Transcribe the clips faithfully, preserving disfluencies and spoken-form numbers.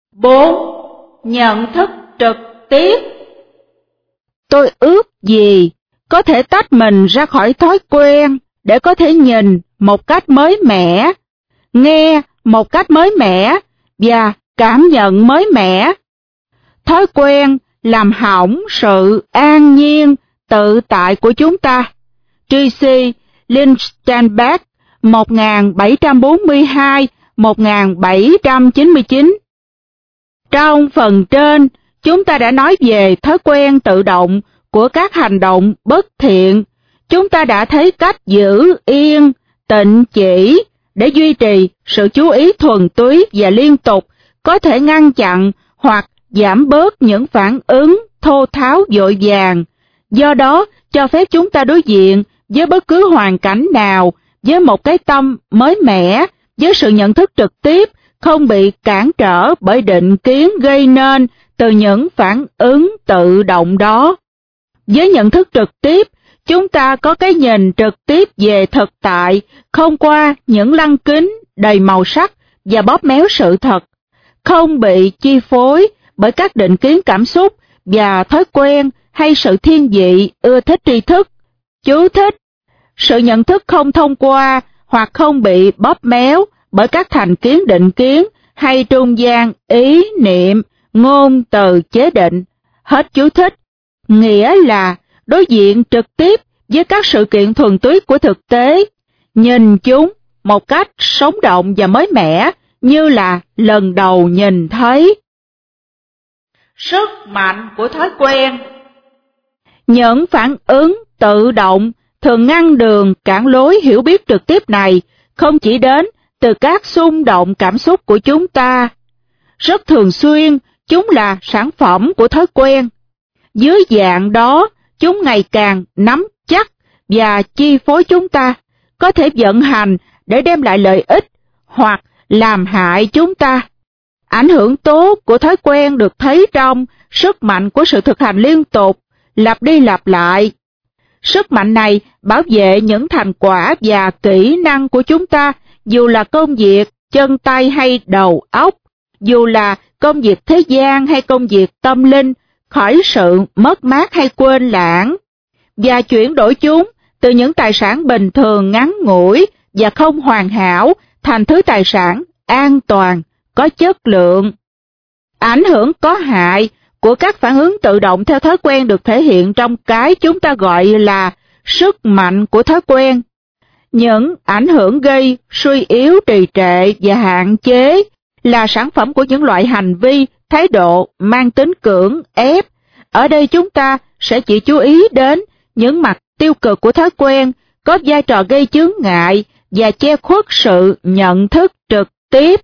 bốn. Nhận thức trực tiếp. Tôi ước gì có thể tách mình ra khỏi thói quen để có thể nhìn một cách mới mẻ, nghe một cách mới mẻ và cảm nhận mới mẻ. Thói quen làm hỏng sự an nhiên, tự tại của chúng ta. Tracy Lindstenberg, một nghìn bảy trăm bốn mươi hai đến một nghìn bảy trăm chín mươi chín. Trong phần trên, chúng ta đã nói về thói quen tự động của các hành động bất thiện. Chúng ta đã thấy cách giữ yên, tịnh chỉ để duy trì sự chú ý thuần túy và liên tục, có thể ngăn chặn hoặc giảm bớt những phản ứng thô tháo vội vàng. Do đó, cho phép chúng ta đối diện với bất cứ hoàn cảnh nào với một cái tâm mới mẻ, với sự nhận thức trực tiếp, không bị cản trở bởi định kiến gây nên từ những phản ứng tự động đó. Với nhận thức trực tiếp, chúng ta có cái nhìn trực tiếp về thực tại, không qua những lăng kính đầy màu sắc và bóp méo sự thật, không bị chi phối bởi các định kiến cảm xúc và thói quen hay sự thiên vị ưa thích tri thức. Chú thích: sự nhận thức không thông qua hoặc không bị bóp méo bởi các thành kiến định kiến hay trung gian ý niệm, ngôn từ chế định. Hết chú thích. Nghĩa là đối diện trực tiếp với các sự kiện thuần túy của thực tế, nhìn chúng một cách sống động và mới mẻ như là lần đầu nhìn thấy. Sức mạnh của thói quen. Những phản ứng tự động thường ngăn đường cản lối hiểu biết trực tiếp này không chỉ đến từ các xung động cảm xúc của chúng ta. Rất thường xuyên, chúng là sản phẩm của thói quen. Dưới dạng đó, chúng ngày càng nắm chắc và chi phối chúng ta, có thể vận hành để đem lại lợi ích hoặc làm hại chúng ta. Ảnh hưởng tốt của thói quen được thấy trong sức mạnh của sự thực hành liên tục, lặp đi lặp lại. Sức mạnh này bảo vệ những thành quả và kỹ năng của chúng ta, dù là công việc, chân tay hay đầu óc, dù là công việc thế gian hay công việc tâm linh, khỏi sự mất mát hay quên lãng, và chuyển đổi chúng từ những tài sản bình thường ngắn ngủi và không hoàn hảo thành thứ tài sản an toàn, có chất lượng. Ảnh hưởng có hại của các phản ứng tự động theo thói quen được thể hiện trong cái chúng ta gọi là sức mạnh của thói quen. Những ảnh hưởng gây suy yếu, trì trệ và hạn chế là sản phẩm của những loại hành vi, thái độ mang tính cưỡng ép. Ở đây chúng ta sẽ chỉ chú ý đến những mặt tiêu cực của thói quen, có vai trò gây chướng ngại và che khuất sự nhận thức trực tiếp.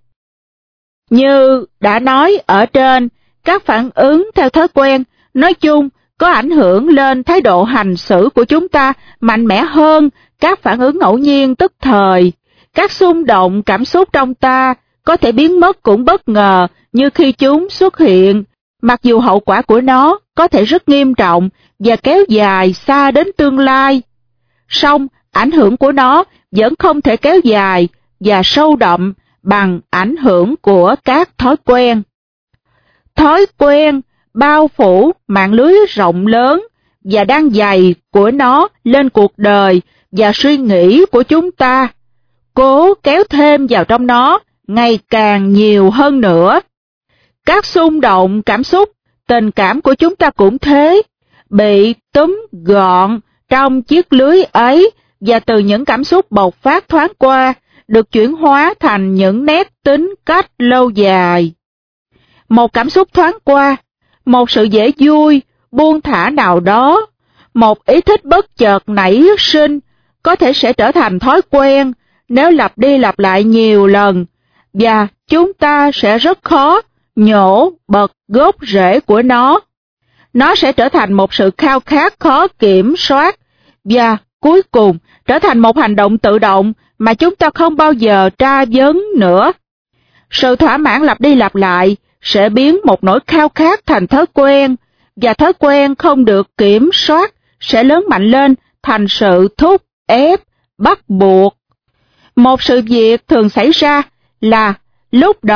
Như đã nói ở trên, các phản ứng theo thói quen nói chung có ảnh hưởng lên thái độ hành xử của chúng ta mạnh mẽ hơn các phản ứng ngẫu nhiên tức thời. Các xung động cảm xúc trong ta có thể biến mất cũng bất ngờ như khi chúng xuất hiện, mặc dù hậu quả của nó có thể rất nghiêm trọng và kéo dài xa đến tương lai. Song ảnh hưởng của nó vẫn không thể kéo dài và sâu đậm bằng ảnh hưởng của các thói quen. Thói quen bao phủ mạng lưới rộng lớn và đang dày của nó lên cuộc đời và suy nghĩ của chúng ta, cố kéo thêm vào trong nó ngày càng nhiều hơn nữa. Các xung động cảm xúc, tình cảm của chúng ta cũng thế, bị túm gọn trong chiếc lưới ấy và từ những cảm xúc bộc phát thoáng qua, được chuyển hóa thành những nét tính cách lâu dài. Một cảm xúc thoáng qua, một sự dễ vui, buông thả nào đó, một ý thích bất chợt nảy sinh, có thể sẽ trở thành thói quen nếu lặp đi lặp lại nhiều lần, và chúng ta sẽ rất khó nhổ bật gốc rễ của nó. Nó sẽ trở thành một sự khao khát khó kiểm soát, và cuối cùng trở thành một hành động tự động mà chúng ta không bao giờ tra vấn nữa. Sự thỏa mãn lặp đi lặp lại sẽ biến một nỗi khao khát thành thói quen, và thói quen không được kiểm soát sẽ lớn mạnh lên thành sự thúc ép, bắt buộc. Một sự việc thường xảy ra là lúc đầu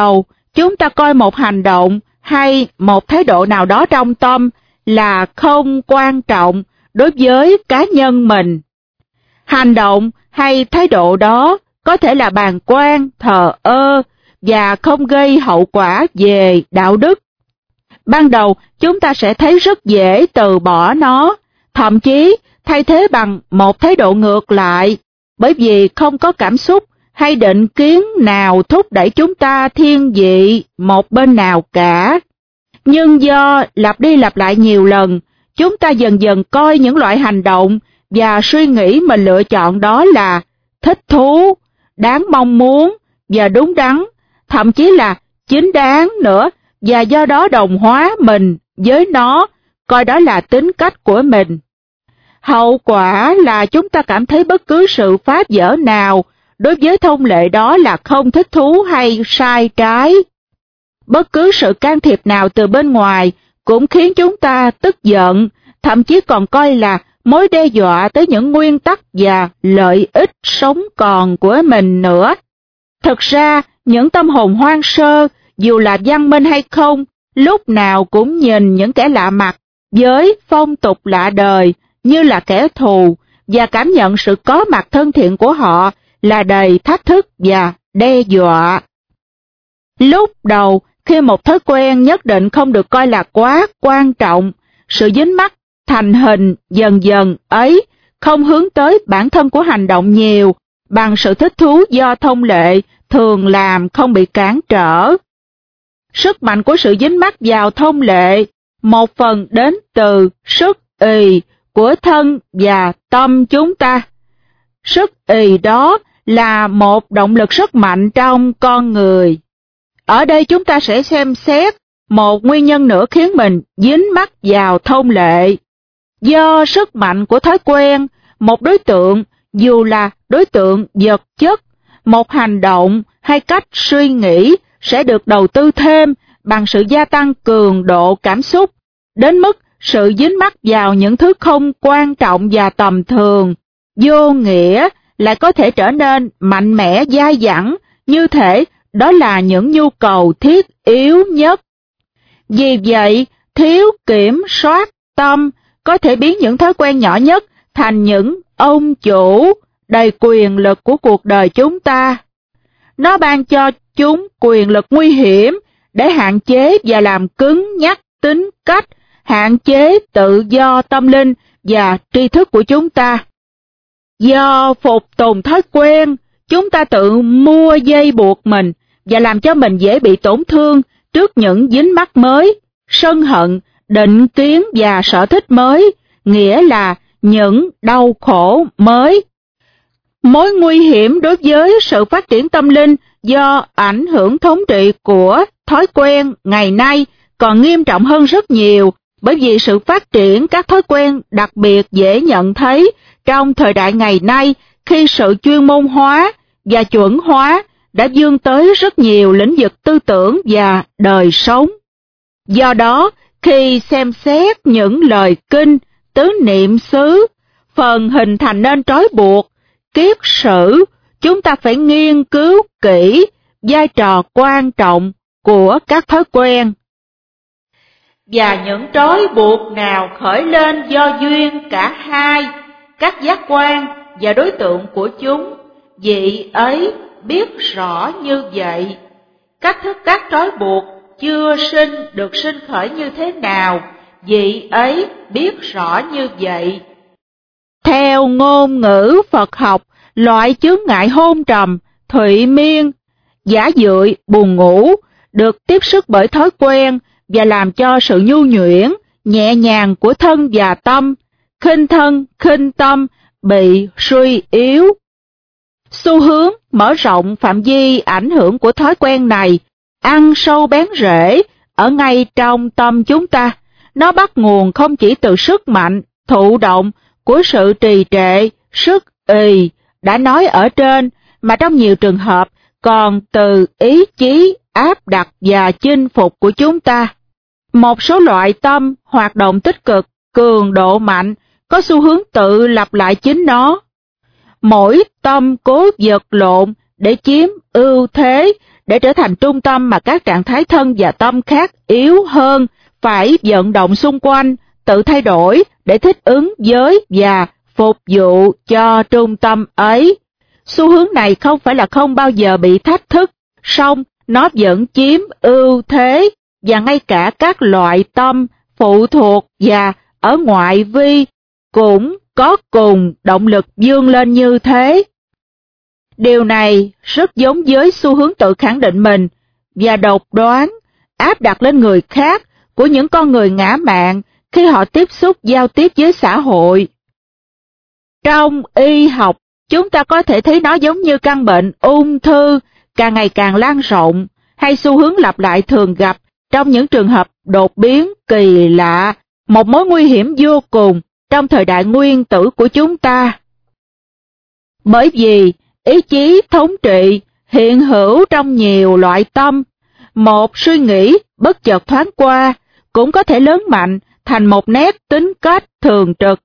chúng ta coi một hành động hay một thái độ nào đó trong tâm là không quan trọng đối với cá nhân mình. Hành động hay thái độ đó có thể là bàng quan, thờ ơ và không gây hậu quả về đạo đức. Ban đầu chúng ta sẽ thấy rất dễ từ bỏ nó, thậm chí thay thế bằng một thái độ ngược lại, bởi vì không có cảm xúc hay định kiến nào thúc đẩy chúng ta thiên vị một bên nào cả. Nhưng do lặp đi lặp lại nhiều lần, chúng ta dần dần coi những loại hành động và suy nghĩ mình lựa chọn đó là thích thú, đáng mong muốn và đúng đắn, thậm chí là chính đáng nữa, và do đó đồng hóa mình với nó, coi đó là tính cách của mình. Hậu quả là chúng ta cảm thấy bất cứ sự phá vỡ nào đối với thông lệ đó là không thích thú hay sai trái. Bất cứ sự can thiệp nào từ bên ngoài cũng khiến chúng ta tức giận, thậm chí còn coi là mối đe dọa tới những nguyên tắc và lợi ích sống còn của mình nữa. Thực ra, những tâm hồn hoang sơ, dù là văn minh hay không, lúc nào cũng nhìn những kẻ lạ mặt với phong tục lạ đời như là kẻ thù, và cảm nhận sự có mặt thân thiện của họ là đầy thách thức và đe dọa. Lúc đầu, khi một thói quen nhất định không được coi là quá quan trọng, sự dính mắc thành hình dần dần ấy không hướng tới bản thân của hành động nhiều, bằng sự thích thú do thông lệ thường làm không bị cản trở. Sức mạnh của sự dính mắc vào thông lệ một phần đến từ sức ì của thân và tâm chúng ta. Sức ì đó là một động lực rất mạnh trong con người. Ở đây chúng ta sẽ xem xét một nguyên nhân nữa khiến mình dính mắc vào thông lệ. Do sức mạnh của thói quen, một đối tượng, dù là đối tượng vật chất, một hành động hay cách suy nghĩ sẽ được đầu tư thêm bằng sự gia tăng cường độ cảm xúc, đến mức sự dính mắc vào những thứ không quan trọng và tầm thường, vô nghĩa lại có thể trở nên mạnh mẽ dai dẳng, như thể đó là những nhu cầu thiết yếu nhất. Vì vậy, thiếu kiểm soát tâm có thể biến những thói quen nhỏ nhất thành những ông chủ đầy quyền lực của cuộc đời chúng ta. Nó ban cho chúng quyền lực nguy hiểm để hạn chế và làm cứng nhắc tính cách, hạn chế tự do tâm linh và tri thức của chúng ta. Do phục tùng thói quen, chúng ta tự mua dây buộc mình và làm cho mình dễ bị tổn thương trước những dính mắc mới, sân hận, định kiến và sở thích mới, nghĩa là những đau khổ mới. Mối nguy hiểm đối với sự phát triển tâm linh do ảnh hưởng thống trị của thói quen ngày nay còn nghiêm trọng hơn rất nhiều, bởi vì sự phát triển các thói quen đặc biệt dễ nhận thấy trong thời đại ngày nay, khi sự chuyên môn hóa và chuẩn hóa đã vươn tới rất nhiều lĩnh vực tư tưởng và đời sống. Do đó, khi xem xét những lời kinh, tứ niệm xứ, phần hình thành nên trói buộc, kiết sử, chúng ta phải nghiên cứu kỹ vai trò quan trọng của các thói quen. Và những trói buộc nào khởi lên do duyên cả hai, các giác quan và đối tượng của chúng, vị ấy biết rõ như vậy. Cách thức các trói buộc chưa sinh được sinh khởi như thế nào, vị ấy biết rõ như vậy. Theo ngôn ngữ Phật học, loại chướng ngại hôn trầm, thụy miên, giả dưỡi, buồn ngủ được tiếp sức bởi thói quen và làm cho sự nhu nhuyễn, nhẹ nhàng của thân và tâm, khinh thân, khinh tâm bị suy yếu. Xu hướng mở rộng phạm vi ảnh hưởng của thói quen này ăn sâu bén rễ ở ngay trong tâm chúng ta. Nó bắt nguồn không chỉ từ sức mạnh, thụ động của sự trì trệ, sức ì đã nói ở trên, mà trong nhiều trường hợp còn từ ý chí áp đặt và chinh phục của chúng ta. Một số loại tâm hoạt động tích cực, cường độ mạnh, có xu hướng tự lặp lại chính nó. Mỗi tâm cố vật lộn để chiếm ưu thế, để trở thành trung tâm mà các trạng thái thân và tâm khác yếu hơn phải vận động xung quanh, tự thay đổi để thích ứng với và phục vụ cho trung tâm ấy. Xu hướng này không phải là không bao giờ bị thách thức, song nó vẫn chiếm ưu thế, và ngay cả các loại tâm phụ thuộc và ở ngoại vi cũng có cùng động lực vươn lên như thế. Điều này rất giống với xu hướng tự khẳng định mình và độc đoán áp đặt lên người khác của những con người ngã mạn khi họ tiếp xúc giao tiếp với xã hội. Trong y học, chúng ta có thể thấy nó giống như căn bệnh ung thư càng ngày càng lan rộng, hay xu hướng lặp lại thường gặp trong những trường hợp đột biến kỳ lạ, một mối nguy hiểm vô cùng trong thời đại nguyên tử của chúng ta. Bởi vì ý chí thống trị hiện hữu trong nhiều loại tâm, một suy nghĩ bất chợt thoáng qua cũng có thể lớn mạnh thành một nét tính cách thường trực.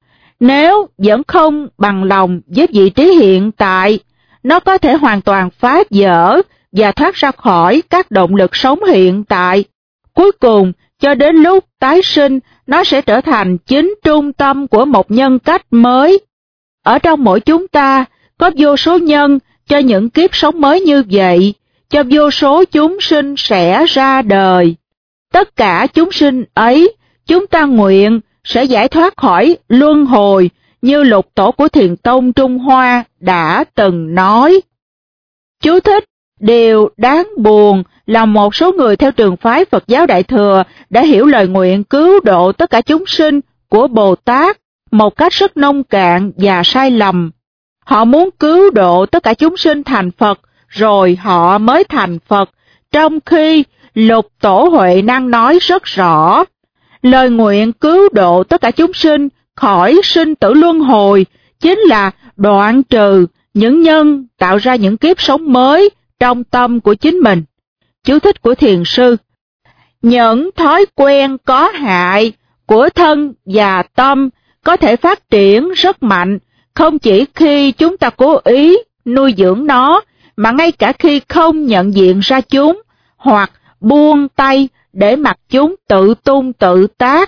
Nếu vẫn không bằng lòng với vị trí hiện tại, nó có thể hoàn toàn phá vỡ và thoát ra khỏi các động lực sống hiện tại. Cuối cùng, cho đến lúc tái sinh, nó sẽ trở thành chính trung tâm của một nhân cách mới. Ở trong mỗi chúng ta, có vô số nhân cho những kiếp sống mới như vậy, cho vô số chúng sinh sẽ ra đời. Tất cả chúng sinh ấy, chúng ta nguyện sẽ giải thoát khỏi luân hồi như lục tổ của Thiền tông Trung Hoa đã từng nói. Chú thích: điều đáng buồn là một số người theo trường phái Phật giáo Đại Thừa đã hiểu lời nguyện cứu độ tất cả chúng sinh của Bồ Tát một cách rất nông cạn và sai lầm. Họ muốn cứu độ tất cả chúng sinh thành Phật, rồi họ mới thành Phật, trong khi Lục Tổ Huệ Năng nói rất rõ, lời nguyện cứu độ tất cả chúng sinh khỏi sinh tử luân hồi chính là đoạn trừ những nhân tạo ra những kiếp sống mới trong tâm của chính mình. Chú thích của thiền sư: những thói quen có hại của thân và tâm có thể phát triển rất mạnh, không chỉ khi chúng ta cố ý nuôi dưỡng nó, mà ngay cả khi không nhận diện ra chúng, hoặc buông tay để mặc chúng tự tung tự tác.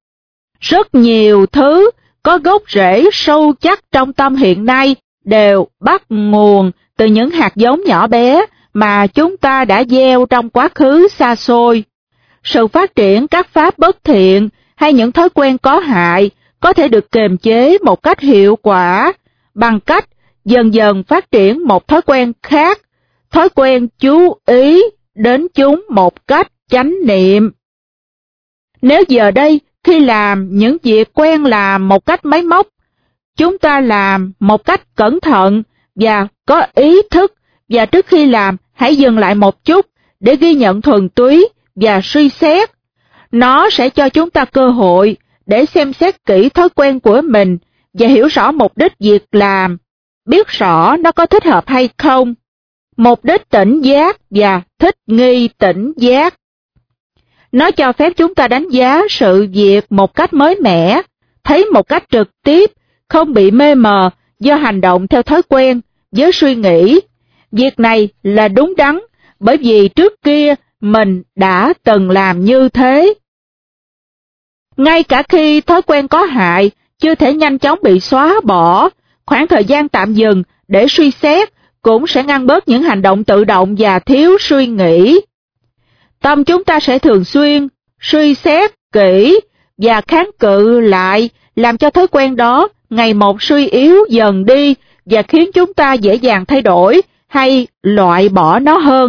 Rất nhiều thứ có gốc rễ sâu chắc trong tâm hiện nay đều bắt nguồn từ những hạt giống nhỏ bé mà chúng ta đã gieo trong quá khứ xa xôi. Sự phát triển các pháp bất thiện hay những thói quen có hại có thể được kiềm chế một cách hiệu quả bằng cách dần dần phát triển một thói quen khác, thói quen chú ý đến chúng một cách chánh niệm. Nếu giờ đây khi làm những việc quen làm một cách máy móc, chúng ta làm một cách cẩn thận và có ý thức, và trước khi làm hãy dừng lại một chút để ghi nhận thuần túy và suy xét. Nó sẽ cho chúng ta cơ hội để xem xét kỹ thói quen của mình và hiểu rõ mục đích việc làm, biết rõ nó có thích hợp hay không. Mục đích tỉnh giác và thích nghi tỉnh giác. Nó cho phép chúng ta đánh giá sự việc một cách mới mẻ, thấy một cách trực tiếp, không bị mê mờ do hành động theo thói quen với suy nghĩ. Việc này là đúng đắn, bởi vì trước kia mình đã từng làm như thế. Ngay cả khi thói quen có hại chưa thể nhanh chóng bị xóa bỏ, khoảng thời gian tạm dừng để suy xét cũng sẽ ngăn bớt những hành động tự động và thiếu suy nghĩ. Tâm chúng ta sẽ thường xuyên suy xét kỹ và kháng cự lại, làm cho thói quen đó ngày một suy yếu dần đi và khiến chúng ta dễ dàng thay đổi hay loại bỏ nó hơn.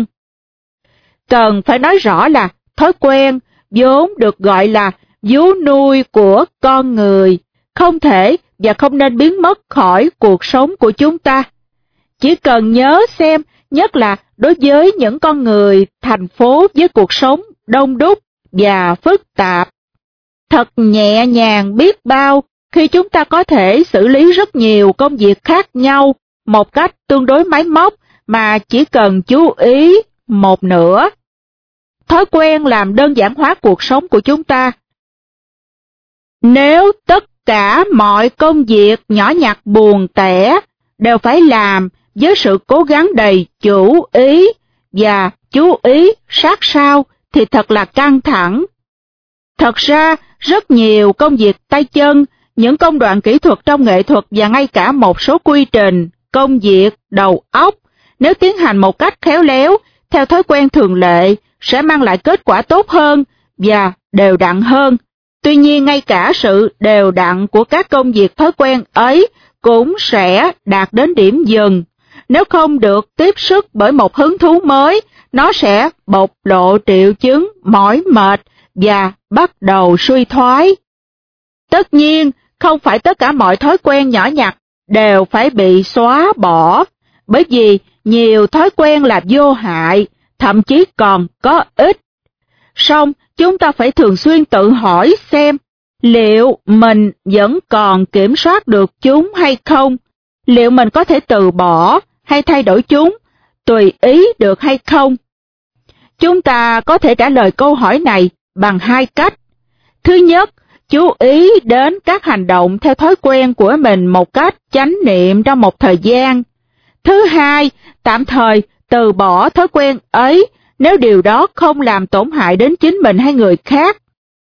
Cần phải nói rõ là thói quen vốn được gọi là vú nuôi của con người, không thể và không nên biến mất khỏi cuộc sống của chúng ta. Chỉ cần nhớ xem, nhất là đối với những con người thành phố với cuộc sống đông đúc và phức tạp. Thật nhẹ nhàng biết bao khi chúng ta có thể xử lý rất nhiều công việc khác nhau một cách tương đối máy móc mà chỉ cần chú ý một nửa. Thói quen làm đơn giản hóa cuộc sống của chúng ta. Nếu tất cả mọi công việc nhỏ nhặt buồn tẻ đều phải làm với sự cố gắng đầy chủ ý và chú ý sát sao thì thật là căng thẳng. Thật ra, rất nhiều công việc tay chân, những công đoạn kỹ thuật trong nghệ thuật và ngay cả một số quy trình, công việc, đầu óc, nếu tiến hành một cách khéo léo, theo thói quen thường lệ, sẽ mang lại kết quả tốt hơn và đều đặn hơn. Tuy nhiên, ngay cả sự đều đặn của các công việc thói quen ấy cũng sẽ đạt đến điểm dừng. Nếu không được tiếp sức bởi một hứng thú mới, nó sẽ bộc lộ triệu chứng mỏi mệt và bắt đầu suy thoái. Tất nhiên, không phải tất cả mọi thói quen nhỏ nhặt đều phải bị xóa bỏ, bởi vì nhiều thói quen là vô hại, thậm chí còn có ích. Song, chúng ta phải thường xuyên tự hỏi xem, liệu mình vẫn còn kiểm soát được chúng hay không? Liệu mình có thể từ bỏ hay thay đổi chúng, tùy ý được hay không? Chúng ta có thể trả lời câu hỏi này bằng hai cách. Thứ nhất, chú ý đến các hành động theo thói quen của mình một cách chánh niệm trong một thời gian. Thứ hai, tạm thời từ bỏ thói quen ấy nếu điều đó không làm tổn hại đến chính mình hay người khác.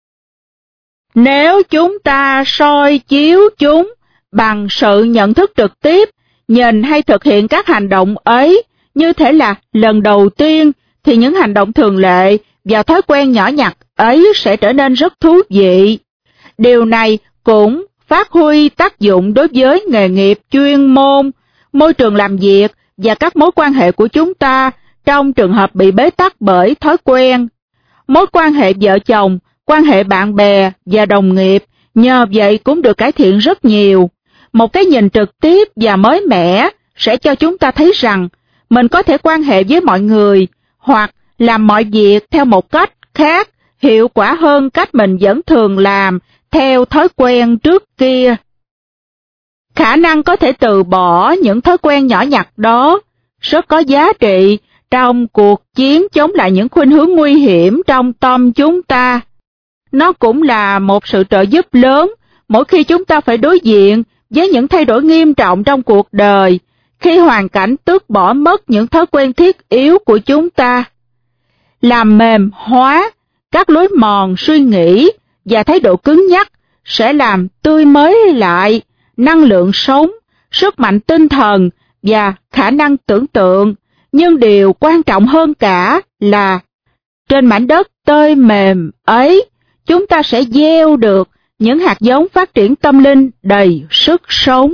Nếu chúng ta soi chiếu chúng bằng sự nhận thức trực tiếp, nhìn hay thực hiện các hành động ấy như thể là lần đầu tiên, thì những hành động thường lệ và thói quen nhỏ nhặt ấy sẽ trở nên rất thú vị. Điều này cũng phát huy tác dụng đối với nghề nghiệp chuyên môn, môi trường làm việc và các mối quan hệ của chúng ta trong trường hợp bị bế tắc bởi thói quen. Mối quan hệ vợ chồng, quan hệ bạn bè và đồng nghiệp nhờ vậy cũng được cải thiện rất nhiều. Một cái nhìn trực tiếp và mới mẻ sẽ cho chúng ta thấy rằng mình có thể quan hệ với mọi người hoặc làm mọi việc theo một cách khác, hiệu quả hơn cách mình vẫn thường làm theo thói quen trước kia. Khả năng có thể từ bỏ những thói quen nhỏ nhặt đó rất có giá trị trong cuộc chiến chống lại những khuynh hướng nguy hiểm trong tâm chúng ta. Nó cũng là một sự trợ giúp lớn mỗi khi chúng ta phải đối diện với những thay đổi nghiêm trọng trong cuộc đời, khi hoàn cảnh tước bỏ mất những thói quen thiết yếu của chúng ta. Làm mềm hóa các lối mòn suy nghĩ và thái độ cứng nhắc sẽ làm tươi mới lại năng lượng sống, sức mạnh tinh thần và khả năng tưởng tượng. Nhưng điều quan trọng hơn cả là trên mảnh đất tơi mềm ấy, chúng ta sẽ gieo được những hạt giống phát triển tâm linh đầy sức sống.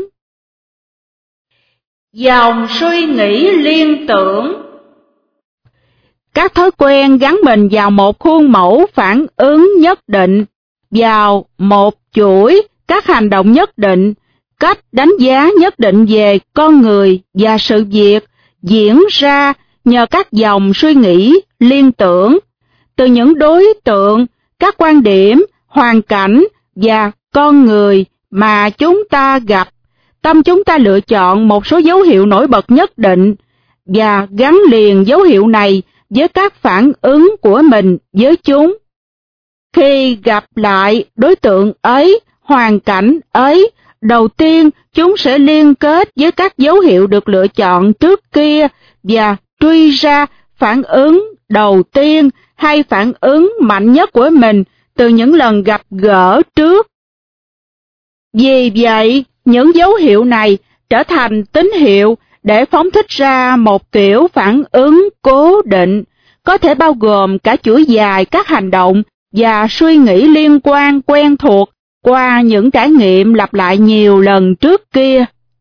Dòng suy nghĩ liên tưởng. Các thói quen gắn mình vào một khuôn mẫu phản ứng nhất định, vào một chuỗi các hành động nhất định, cách đánh giá nhất định về con người và sự việc diễn ra nhờ các dòng suy nghĩ liên tưởng. Từ những đối tượng, các quan điểm, hoàn cảnh và con người mà chúng ta gặp, tâm chúng ta lựa chọn một số dấu hiệu nổi bật nhất định và gắn liền dấu hiệu này với các phản ứng của mình với chúng. Khi gặp lại đối tượng ấy, hoàn cảnh ấy, đầu tiên chúng sẽ liên kết với các dấu hiệu được lựa chọn trước kia và truy ra phản ứng đầu tiên hay phản ứng mạnh nhất của mình từ những lần gặp gỡ trước. Vì vậy, những dấu hiệu này trở thành tín hiệu để phóng thích ra một kiểu phản ứng cố định, có thể bao gồm cả chuỗi dài các hành động và suy nghĩ liên quan quen thuộc qua những trải nghiệm lặp lại nhiều lần trước kia.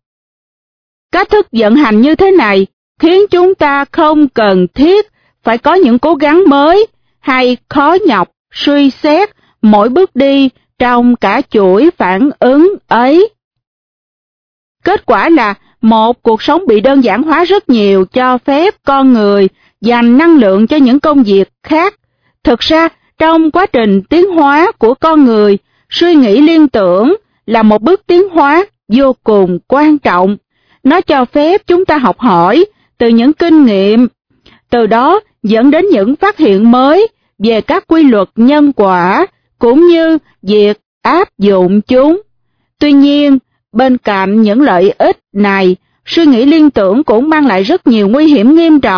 Cách thức vận hành như thế này khiến chúng ta không cần thiết phải có những cố gắng mới hay khó nhọc suy xét mỗi bước đi trong cả chuỗi phản ứng ấy. Kết quả là một cuộc sống bị đơn giản hóa rất nhiều, cho phép con người dành năng lượng cho những công việc khác. Thực ra, trong quá trình tiến hóa của con người, suy nghĩ liên tưởng là một bước tiến hóa vô cùng quan trọng. Nó cho phép chúng ta học hỏi từ những kinh nghiệm, từ đó dẫn đến những phát hiện mới về các quy luật nhân quả, cũng như việc áp dụng chúng. Tuy nhiên, bên cạnh những lợi ích này, suy nghĩ liên tưởng cũng mang lại rất nhiều nguy hiểm nghiêm trọng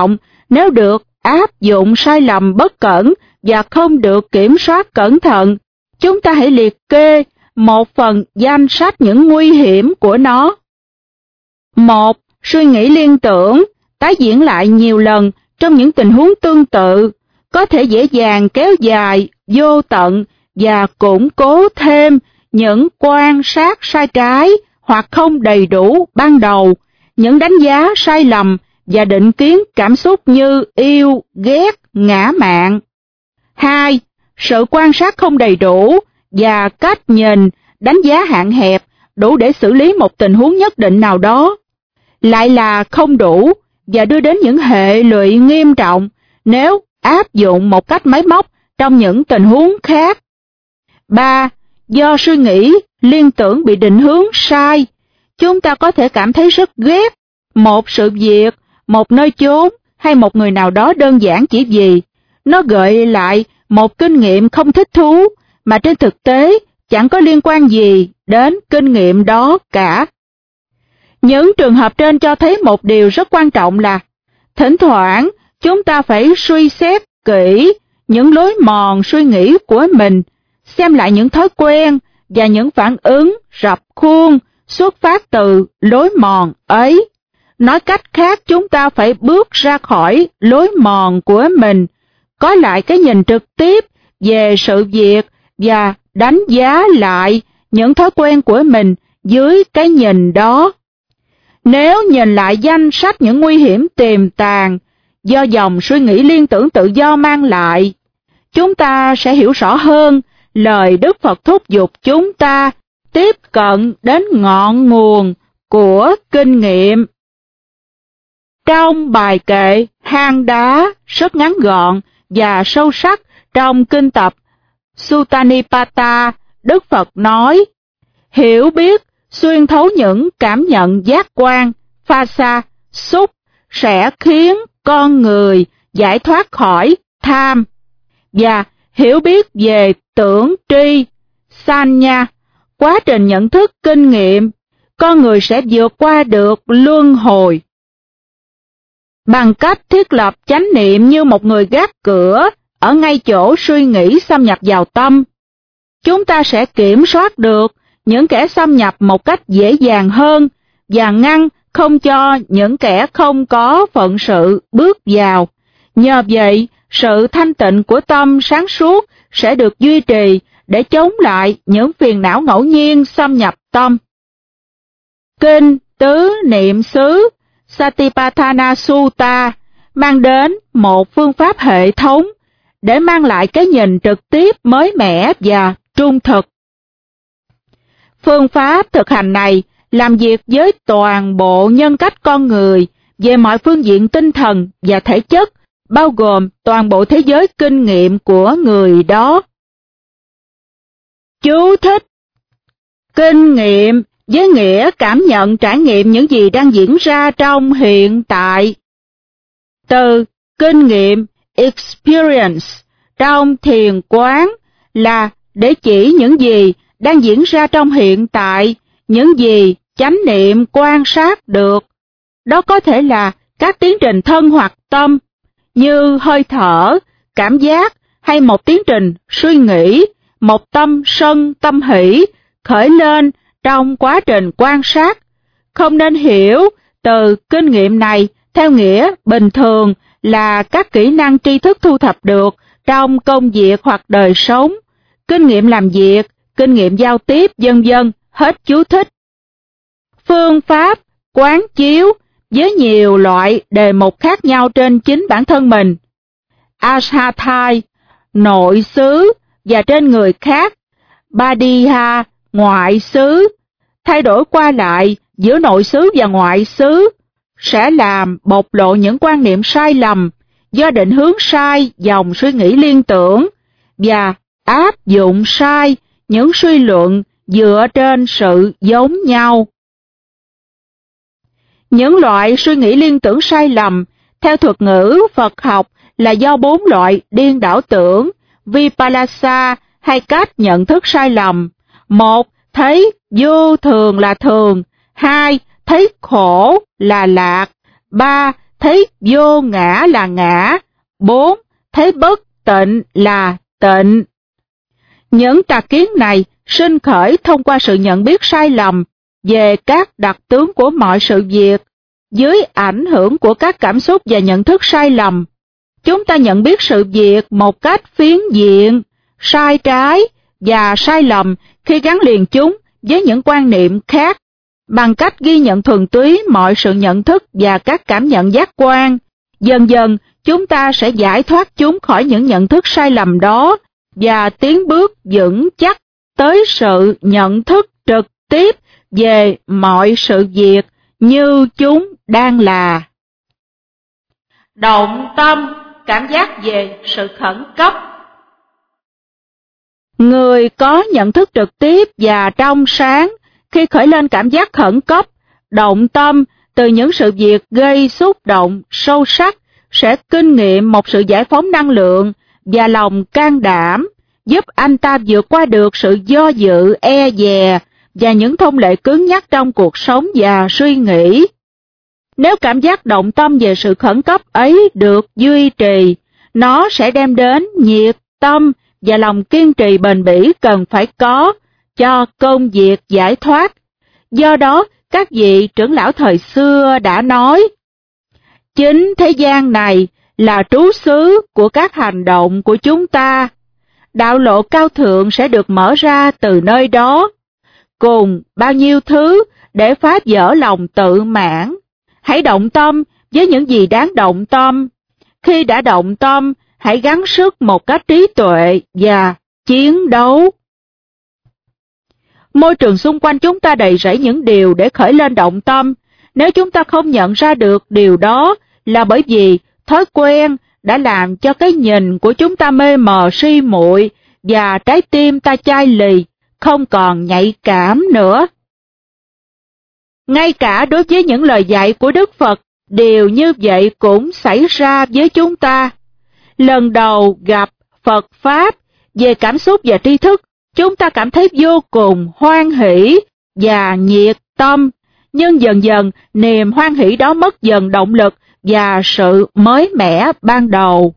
Nếu được áp dụng sai lầm bất cẩn và không được kiểm soát cẩn thận, chúng ta hãy liệt kê một phần danh sách những nguy hiểm của nó. Một, suy nghĩ liên tưởng, tái diễn lại nhiều lần trong những tình huống tương tự, có thể dễ dàng kéo dài, vô tận và củng cố thêm những quan sát sai trái hoặc không đầy đủ ban đầu, những đánh giá sai lầm và định kiến cảm xúc như yêu, ghét, ngã mạn. Hai, sự quan sát không đầy đủ và cách nhìn, đánh giá hạn hẹp đủ để xử lý một tình huống nhất định nào đó, lại là không đủ và đưa đến những hệ lụy nghiêm trọng nếu áp dụng một cách máy móc trong những tình huống khác. Ba, do suy nghĩ, liên tưởng bị định hướng sai, chúng ta có thể cảm thấy rất ghét một sự việc, một nơi chốn hay một người nào đó đơn giản chỉ vì nó gợi lại một kinh nghiệm không thích thú mà trên thực tế chẳng có liên quan gì đến kinh nghiệm đó cả. Những trường hợp trên cho thấy một điều rất quan trọng là thỉnh thoảng chúng ta phải suy xét kỹ những lối mòn suy nghĩ của mình, xem lại những thói quen và những phản ứng rập khuôn xuất phát từ lối mòn ấy. Nói cách khác, chúng ta phải bước ra khỏi lối mòn của mình, có lại cái nhìn trực tiếp về sự việc và đánh giá lại những thói quen của mình dưới cái nhìn đó. Nếu nhìn lại danh sách những nguy hiểm tiềm tàng do dòng suy nghĩ liên tưởng tự do mang lại, chúng ta sẽ hiểu rõ hơn lời Đức Phật thúc giục chúng ta tiếp cận đến ngọn nguồn của kinh nghiệm. Trong bài kệ Hang đá rất ngắn gọn và sâu sắc trong kinh tập Sutta-nipata, Đức Phật nói, hiểu biết xuyên thấu những cảm nhận giác quan, phasa, xúc sẽ khiến con người giải thoát khỏi tham, và hiểu biết về tưởng tri, sanya, quá trình nhận thức kinh nghiệm, con người sẽ vượt qua được luân hồi. Bằng cách thiết lập chánh niệm như một người gác cửa ở ngay chỗ suy nghĩ xâm nhập vào tâm, chúng ta sẽ kiểm soát được những kẻ xâm nhập một cách dễ dàng hơn và ngăn không cho những kẻ không có phận sự bước vào. Nhờ vậy, sự thanh tịnh của tâm sáng suốt sẽ được duy trì để chống lại những phiền não ngẫu nhiên xâm nhập tâm. Kinh Tứ Niệm xứ Satipatthana Sutta mang đến một phương pháp hệ thống để mang lại cái nhìn trực tiếp mới mẻ và trung thực. Phương pháp thực hành này làm việc với toàn bộ nhân cách con người về mọi phương diện tinh thần và thể chất, bao gồm toàn bộ thế giới kinh nghiệm của người đó. Chú thích: kinh nghiệm với nghĩa cảm nhận trải nghiệm những gì đang diễn ra trong hiện tại. Từ kinh nghiệm experience trong thiền quán là để chỉ những gì đang diễn ra trong hiện tại, những gì chánh niệm quan sát được. Đó có thể là các tiến trình thân hoặc tâm, như hơi thở, cảm giác hay một tiến trình suy nghĩ, một tâm sân tâm hỷ khởi lên trong quá trình quan sát. Không nên hiểu từ kinh nghiệm này theo nghĩa bình thường là các kỹ năng tri thức thu thập được trong công việc hoặc đời sống, kinh nghiệm làm việc, kinh nghiệm giao tiếp, vân vân. Hết chú thích. Phương pháp quán chiếu với nhiều loại đề mục khác nhau trên chính bản thân mình, Ashathai, nội xứ, và trên người khác, Badiha, ngoại xứ, thay đổi qua lại giữa nội xứ và ngoại xứ, sẽ làm bộc lộ những quan niệm sai lầm do định hướng sai dòng suy nghĩ liên tưởng và áp dụng sai những suy luận dựa trên sự giống nhau. Những loại suy nghĩ liên tưởng sai lầm theo thuật ngữ Phật học là do bốn loại điên đảo tưởng, Vipallasa, hay cách nhận thức sai lầm. Một, thấy vô thường là thường. Hai, thấy khổ là lạc. Ba, thấy vô ngã là ngã. Bốn, thấy bất tịnh là tịnh. Những tà kiến này sinh khởi thông qua sự nhận biết sai lầm về các đặc tướng của mọi sự việc, dưới ảnh hưởng của các cảm xúc và nhận thức sai lầm. Chúng ta nhận biết sự việc một cách phiến diện, sai trái và sai lầm khi gắn liền chúng với những quan niệm khác, bằng cách ghi nhận thuần túy mọi sự nhận thức và các cảm nhận giác quan. Dần dần, chúng ta sẽ giải thoát chúng khỏi những nhận thức sai lầm đó và tiến bước vững chắc tới sự nhận thức trực tiếp về mọi sự việc như chúng đang là. Động tâm, cảm giác về sự khẩn cấp. Người có nhận thức trực tiếp và trong sáng khi khởi lên cảm giác khẩn cấp, động tâm từ những sự việc gây xúc động sâu sắc sẽ kinh nghiệm một sự giải phóng năng lượng và lòng can đảm, giúp anh ta vượt qua được sự do dự, e dè và những thông lệ cứng nhắc trong cuộc sống và suy nghĩ. Nếu cảm giác động tâm về sự khẩn cấp ấy được duy trì, nó sẽ đem đến nhiệt tâm và lòng kiên trì bền bỉ cần phải có cho công việc giải thoát. Do đó, các vị trưởng lão thời xưa đã nói, chính thế gian này là trú xứ của các hành động của chúng ta. Đạo lộ cao thượng sẽ được mở ra từ nơi đó, cùng bao nhiêu thứ để phá vỡ lòng tự mãn. Hãy động tâm với những gì đáng động tâm. Khi đã động tâm, hãy gắng sức một cách trí tuệ và chiến đấu. Môi trường xung quanh chúng ta đầy rẫy những điều để khởi lên động tâm. Nếu chúng ta không nhận ra được điều đó là bởi vì thói quen đã làm cho cái nhìn của chúng ta mê mờ si muội và trái tim ta chai lì, không còn nhạy cảm nữa. Ngay cả đối với những lời dạy của Đức Phật, điều như vậy cũng xảy ra với chúng ta. Lần đầu gặp Phật Pháp về cảm xúc và tri thức, chúng ta cảm thấy vô cùng hoan hỷ và nhiệt tâm, nhưng dần dần niềm hoan hỷ đó mất dần động lực và sự mới mẻ ban đầu.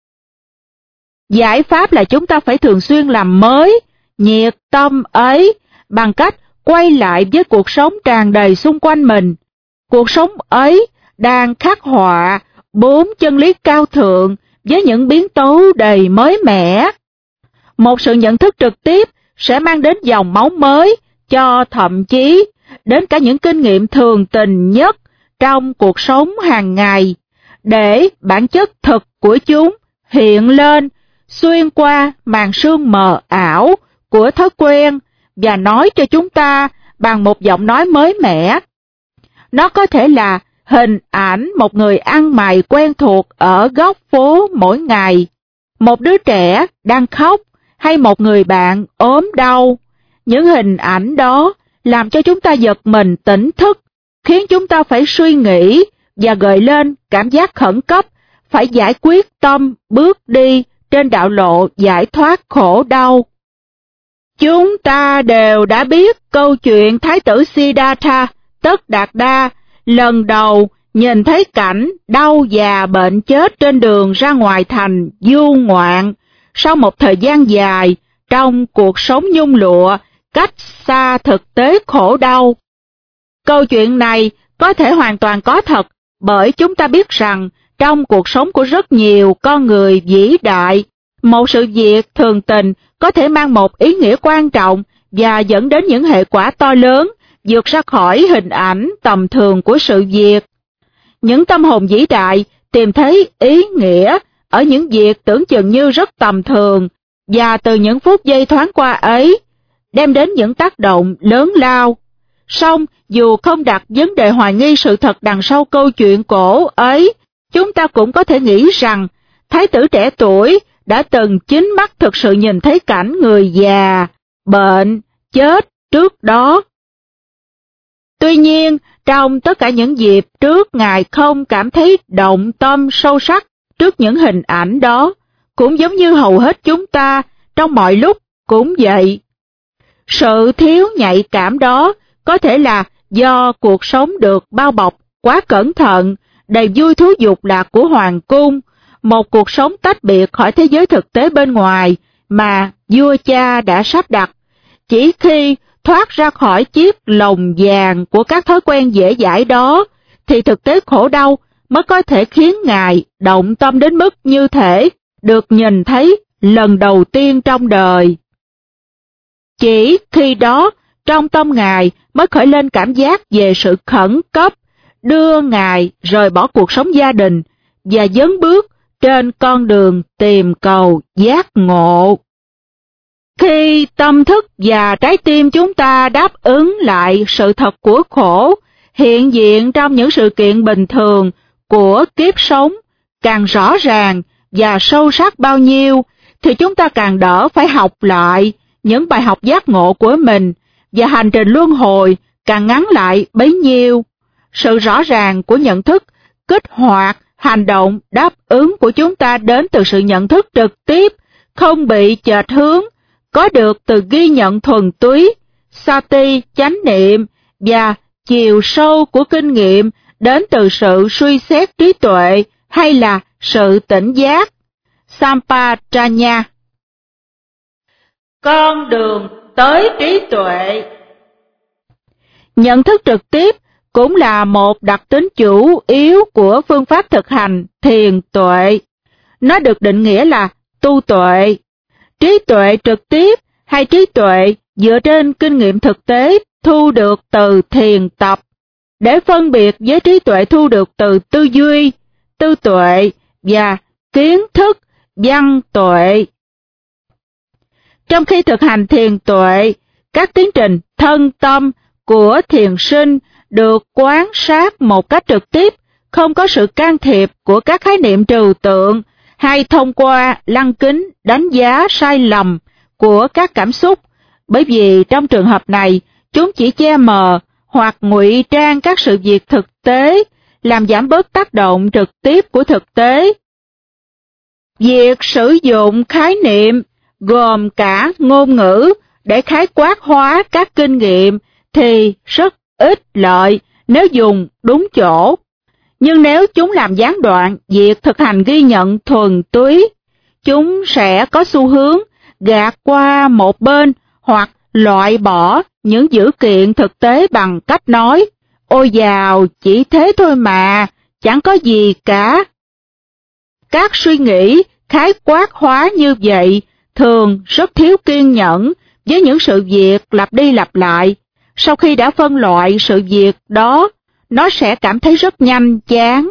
Giải pháp là chúng ta phải thường xuyên làm mới nhiệt tâm ấy bằng cách quay lại với cuộc sống tràn đầy xung quanh mình. Cuộc sống ấy đang khắc họa bốn chân lý cao thượng với những biến tấu đầy mới mẻ. Một sự nhận thức trực tiếp sẽ mang đến dòng máu mới cho thậm chí đến cả những kinh nghiệm thường tình nhất trong cuộc sống hàng ngày, để bản chất thực của chúng hiện lên xuyên qua màn sương mờ ảo của thói quen và nói cho chúng ta bằng một giọng nói mới mẻ. Nó có thể là hình ảnh một người ăn mày quen thuộc ở góc phố mỗi ngày, một đứa trẻ đang khóc hay một người bạn ốm đau. Những hình ảnh đó làm cho chúng ta giật mình tỉnh thức, khiến chúng ta phải suy nghĩ và gợi lên cảm giác khẩn cấp, phải giải quyết tâm bước đi trên đạo lộ giải thoát khổ đau. Chúng ta đều đã biết câu chuyện Thái tử Siddhartha, Tất Đạt Đa, lần đầu nhìn thấy cảnh đau già bệnh chết trên đường ra ngoài thành du ngoạn, sau một thời gian dài trong cuộc sống nhung lụa, cách xa thực tế khổ đau. Câu chuyện này có thể hoàn toàn có thật, bởi chúng ta biết rằng trong cuộc sống của rất nhiều con người vĩ đại, một sự việc thường tình có thể mang một ý nghĩa quan trọng và dẫn đến những hệ quả to lớn, vượt ra khỏi hình ảnh tầm thường của sự việc. Những tâm hồn vĩ đại tìm thấy ý nghĩa ở những việc tưởng chừng như rất tầm thường, và từ những phút giây thoáng qua ấy, đem đến những tác động lớn lao. Song dù không đặt vấn đề hoài nghi sự thật đằng sau câu chuyện cổ ấy, chúng ta cũng có thể nghĩ rằng thái tử trẻ tuổi đã từng chính mắt thực sự nhìn thấy cảnh người già, bệnh, chết trước đó. Tuy nhiên, trong tất cả những dịp trước, Ngài không cảm thấy động tâm sâu sắc trước những hình ảnh đó, cũng giống như hầu hết chúng ta trong mọi lúc cũng vậy. Sự thiếu nhạy cảm đó có thể là do cuộc sống được bao bọc quá cẩn thận, đầy vui thú dục lạc của hoàng cung, một cuộc sống tách biệt khỏi thế giới thực tế bên ngoài mà vua cha đã sắp đặt. Chỉ khi thoát ra khỏi chiếc lồng vàng của các thói quen dễ dãi đó, thì thực tế khổ đau mới có thể khiến Ngài động tâm đến mức như thể được nhìn thấy lần đầu tiên trong đời. Chỉ khi đó, trong tâm Ngài mới khởi lên cảm giác về sự khẩn cấp, đưa Ngài rời bỏ cuộc sống gia đình và dấn bước trên con đường tìm cầu giác ngộ. Khi tâm thức và trái tim chúng ta đáp ứng lại sự thật của khổ, hiện diện trong những sự kiện bình thường của kiếp sống càng rõ ràng và sâu sắc bao nhiêu, thì chúng ta càng đỡ phải học lại những bài học giác ngộ của mình, và hành trình luân hồi càng ngắn lại bấy nhiêu. Sự rõ ràng của nhận thức kích hoạt hành động đáp ứng của chúng ta đến từ sự nhận thức trực tiếp, không bị chệch hướng, có được từ ghi nhận thuần túy, sati chánh niệm, và chiều sâu của kinh nghiệm đến từ sự suy xét trí tuệ hay là sự tỉnh giác, sampajanya. Con đường tới trí tuệ. Nhận thức trực tiếp cũng là một đặc tính chủ yếu của phương pháp thực hành thiền tuệ. Nó được định nghĩa là tu tuệ. Trí tuệ trực tiếp hay trí tuệ dựa trên kinh nghiệm thực tế thu được từ thiền tập, để phân biệt với trí tuệ thu được từ tư duy, tư tuệ và kiến thức, văn tuệ. Trong khi thực hành thiền tuệ, các tiến trình thân tâm của thiền sinh được quan sát một cách trực tiếp, không có sự can thiệp của các khái niệm trừu tượng hay thông qua lăng kính đánh giá sai lầm của các cảm xúc, bởi vì trong trường hợp này, chúng chỉ che mờ hoặc ngụy trang các sự việc thực tế, làm giảm bớt tác động trực tiếp của thực tế. Việc sử dụng khái niệm gồm cả ngôn ngữ để khái quát hóa các kinh nghiệm thì rất ít lợi nếu dùng đúng chỗ. Nhưng nếu chúng làm gián đoạn việc thực hành ghi nhận thuần túy, chúng sẽ có xu hướng gạt qua một bên hoặc loại bỏ những dữ kiện thực tế bằng cách nói, ôi dào, chỉ thế thôi mà, chẳng có gì cả. Các suy nghĩ khái quát hóa như vậy thường rất thiếu kiên nhẫn với những sự việc lặp đi lặp lại. Sau khi đã phân loại sự việc đó, nó sẽ cảm thấy rất nhanh chán.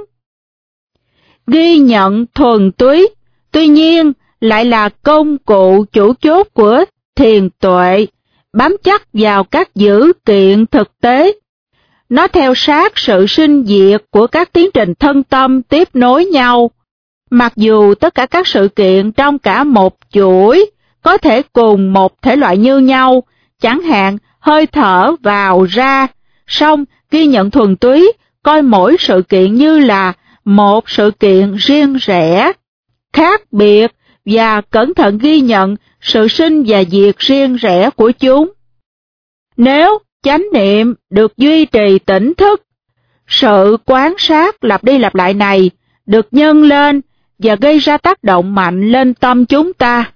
Ghi nhận thuần túy, tuy nhiên, lại là công cụ chủ chốt của thiền tuệ, bám chắc vào các dữ kiện thực tế. Nó theo sát sự sinh diệt của các tiến trình thân tâm tiếp nối nhau. Mặc dù tất cả các sự kiện trong cả một chuỗi có thể cùng một thể loại như nhau, chẳng hạn hơi thở vào ra, song ghi nhận thuần túy coi mỗi sự kiện như là một sự kiện riêng rẽ, khác biệt và cẩn thận ghi nhận sự sinh và diệt riêng rẽ của chúng. Nếu chánh niệm được duy trì tỉnh thức, sự quan sát lặp đi lặp lại này được nhân lên và gây ra tác động mạnh lên tâm chúng ta.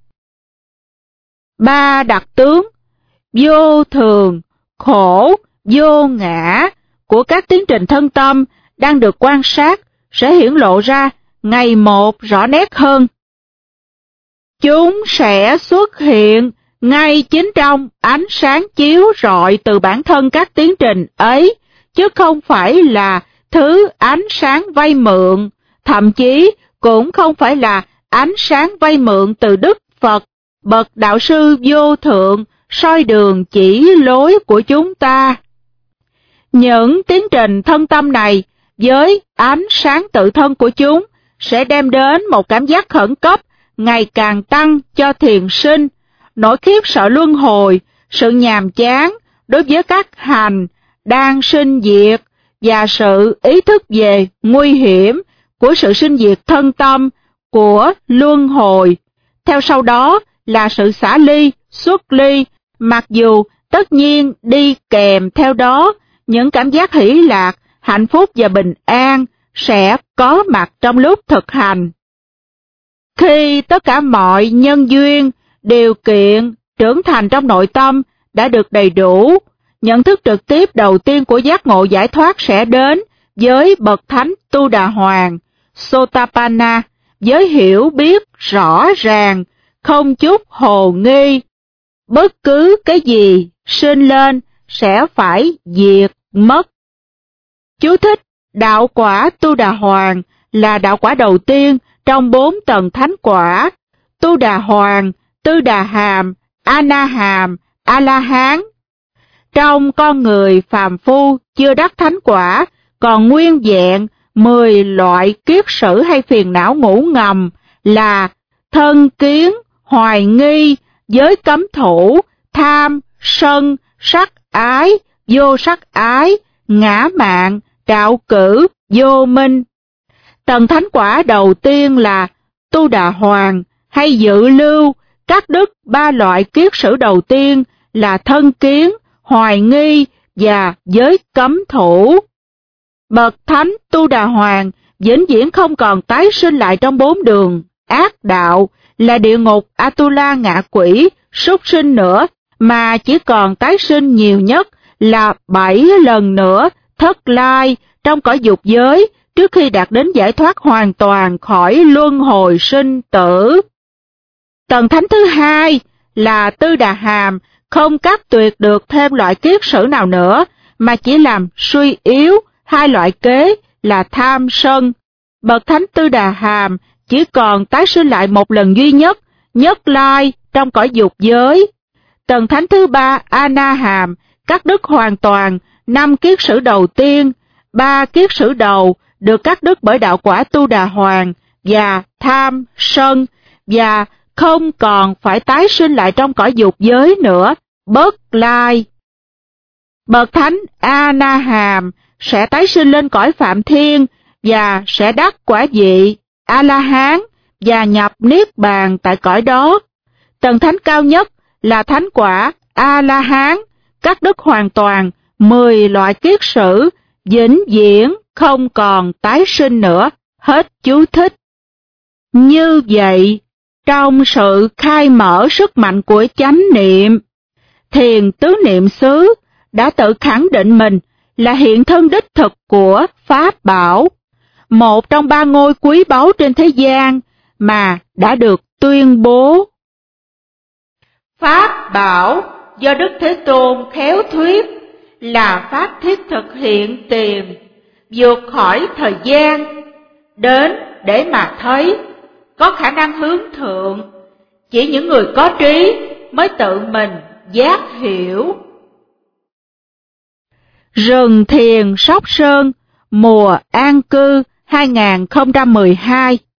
Ba đặc tướng vô thường, khổ, vô ngã của các tiến trình thân tâm đang được quan sát sẽ hiển lộ ra ngày một rõ nét hơn. Chúng sẽ xuất hiện ngay chính trong ánh sáng chiếu rọi từ bản thân các tiến trình ấy, chứ không phải là thứ ánh sáng vay mượn, thậm chí cũng không phải là ánh sáng vay mượn từ Đức Phật, bậc đạo sư vô thượng, soi đường chỉ lối của chúng ta. Những tiến trình thân tâm này với ánh sáng tự thân của chúng sẽ đem đến một cảm giác khẩn cấp ngày càng tăng cho thiền sinh, nỗi khiếp sợ luân hồi, sự nhàm chán đối với các hành đang sinh diệt và sự ý thức về nguy hiểm của sự sinh diệt thân tâm của luân hồi. Theo sau đó là sự xả ly, xuất ly, mặc dù tất nhiên đi kèm theo đó những cảm giác hỷ lạc, hạnh phúc và bình an, sẽ có mặt trong lúc thực hành. Khi tất cả mọi nhân duyên, điều kiện trưởng thành trong nội tâm đã được đầy đủ, nhận thức trực tiếp đầu tiên của giác ngộ giải thoát sẽ đến với bậc thánh Tu Đà Hoàng, Sotapanna, với hiểu biết rõ ràng, không chút hồ nghi. Bất cứ cái gì sinh lên sẽ phải diệt mất. Chú thích: đạo quả Tu Đà Hoàng là đạo quả đầu tiên trong bốn tầng thánh quả: Tu Đà Hoàng, Tư Đà Hàm, A Na Hàm, A La Hán. Trong con người phàm phu chưa đắc thánh quả, còn nguyên vẹn mười loại kiết sử hay phiền não ngủ ngầm là thân kiến, hoài nghi, giới cấm thủ, tham, sân, sắc ái, vô sắc ái, ngã mạn, trạo cử, vô minh. Tầng thánh quả đầu tiên là Tu Đà Hoàng hay dự lưu, cắt đứt ba loại kiết sử đầu tiên là thân kiến, hoài nghi và giới cấm thủ. Bậc thánh Tu Đà Hoàng vĩnh viễn không còn tái sinh lại trong bốn đường ác đạo là địa ngục, Atula, ngạ quỷ, súc sinh nữa, mà chỉ còn tái sinh nhiều nhất là bảy lần nữa thất lai trong cõi dục giới trước khi đạt đến giải thoát hoàn toàn khỏi luân hồi sinh tử. Tầng thánh thứ hai là Tư Đà Hàm, không cắt tuyệt được thêm loại kiết sử nào nữa, mà chỉ làm suy yếu hai loại kế là tham sân. Bậc thánh Tư Đà Hàm chỉ còn tái sinh lại một lần duy nhất, nhất lai trong cõi dục giới. Tầng thánh thứ ba A Na Hàm cắt đứt hoàn toàn năm kiết sử đầu tiên, ba kiết sử đầu được cắt đứt bởi đạo quả Tu Đà Hoàng và tham sân, và không còn phải tái sinh lại trong cõi dục giới nữa, bất lai. Bậc thánh A Na Hàm sẽ tái sinh lên cõi Phạm Thiên và sẽ đắc quả vị A La Hán và nhập niết bàn tại cõi đó. Tầng thánh cao nhất là thánh quả A La Hán, cắt đứt hoàn toàn mười loại kiết sử, vĩnh viễn không còn tái sinh nữa. Hết chú thích. Như vậy, trong sự khai mở sức mạnh của chánh niệm, thiền tứ niệm xứ đã tự khẳng định mình là hiện thân đích thực của Pháp Bảo, một trong ba ngôi quý báu trên thế gian mà đã được tuyên bố. Pháp Bảo do Đức Thế Tôn khéo thuyết là pháp thiết thực hiện tiền, vượt khỏi thời gian, đến để mà thấy, có khả năng hướng thượng, chỉ những người có trí mới tự mình giác hiểu. Rừng thiền Sóc Sơn, mùa an cư hai nghìn không trăm mười hai.